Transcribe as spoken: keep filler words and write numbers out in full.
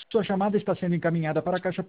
Sua chamada está sendo encaminhada para a caixa